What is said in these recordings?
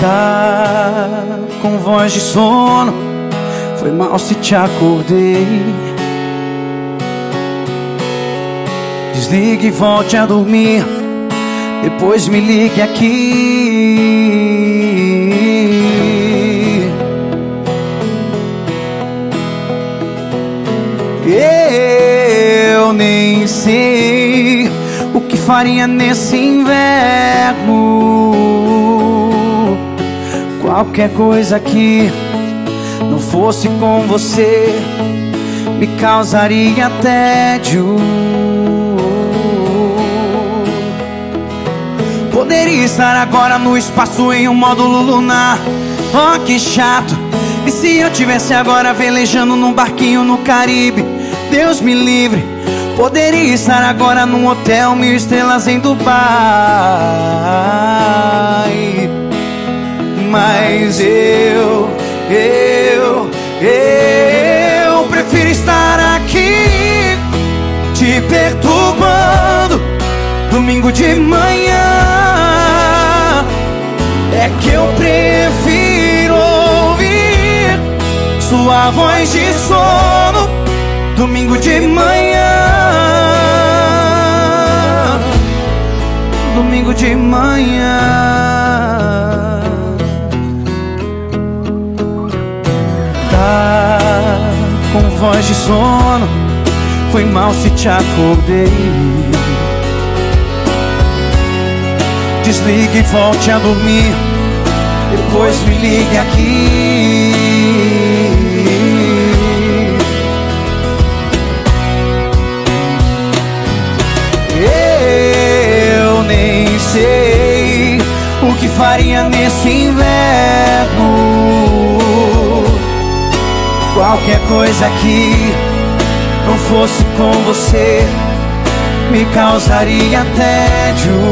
Tá com voz de sono, foi mal se te acordei. Desligue e volte a dormir, depois me ligue aqui. Eu nem sei o que faria nesse inverno. Qualquer coisa que não fosse com você me causaria tédio. Poderia estar agora no espaço em um módulo lunar. Oh, que chato. E se eu tivesse agora velejando num barquinho no Caribe? Deus me livre. Poderia estar agora num hotel 1000 estrelas em Dubai. Mas eu prefiro estar aqui te perturbando domingo de manhã. É que eu prefiro ouvir sua voz de sono domingo de manhã. Domingo de manhã. Tá com voz de sono, foi mal se te acordei. Desligue e volte a dormir, depois me ligue aqui. Eu nem sei o que faria nesse inverno. Qualquer coisa que não fosse com você me causaria tédio.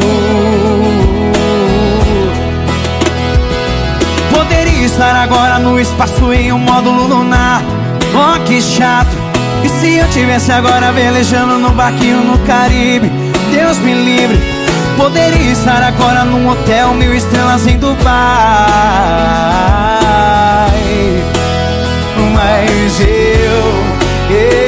Poderia estar agora no espaço em um módulo lunar. Oh, que chato. E se eu tivesse agora velejando num barquinho no Caribe? Deus me livre. Poderia estar agora num hotel 1000 estrelas em Dubai. Mas eu